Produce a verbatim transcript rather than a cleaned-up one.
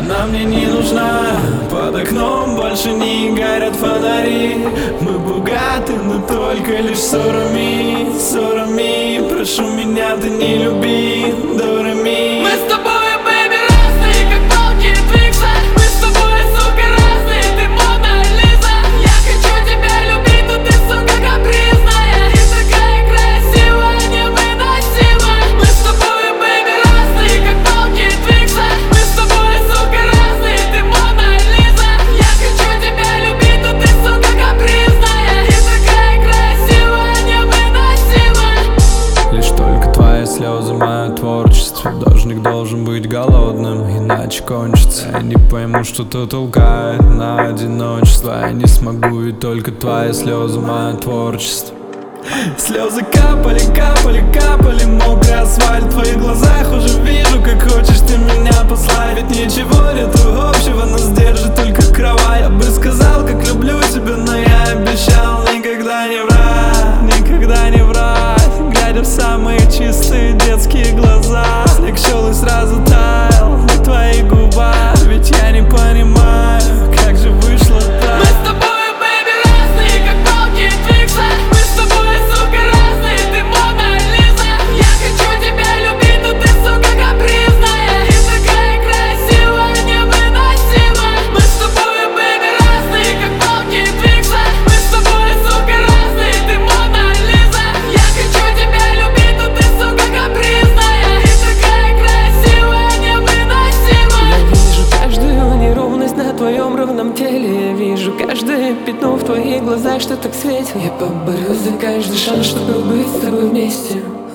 Она мне не нужна. Под окном больше не горят фонари. Мы богаты, но только лишь ссорами, ссорами. Прошу меня, ты не люби, дорами. Мы с тобой, бэйби, разные, как палки и твиксы. Мы с тобой, сука, разные, ты Мона Лиза. Я хочу тебя любить, но ты, сука, капризная и такая красивая, невыносимая. Мы с тобой, бэйби, разные, как палки и твиксы. Мы с тобой, сука, разные, ты Мона Лиза. Я хочу тебя любить, но ты, сука, капризная и такая красивая, невыносимая. Лишь только твои слезы, мое творчество. Должник должен быть голодным, иначе кончится. Я не пойму, что-то толкает на одиночество. Я не смогу, и только твои слезы, мое творчество. Слезы капали, капали, капали, мокрый асфальт. В твоих глазах уже вижу, как хочешь ты меня послать. Ведь ничего нету общего, нас держит только кровать. Я бы сказал, как люблю тебя, но я обещал никогда не врать, никогда не врать. Глядя в самые чистые детские глаза, снег шел и сразу таял на твоих губах. Ведь я не понимаю, как же вышло так. Мы с тобой, бэйби, разные, как палки и твиксы. Мы с тобой, сука, разные, ты Мона Лиза. Я хочу тебя любить, но ты, сука, капризная и такая красивая, невыносимая. Мы с тобой, бэйби, разные, как палки и твиксы. Мы с тобой, сука, разные, ты Мона Лиза. Я хочу тебя любить, но ты, сука, капризная и такая красивая, невыносимая. Я вижу каждую неровность на твоем ровном теле. Я вижу каждое пятно в твоих глазах, что так светит. Я поборюсь за каждый шанс, чтобы быть с тобой вместе.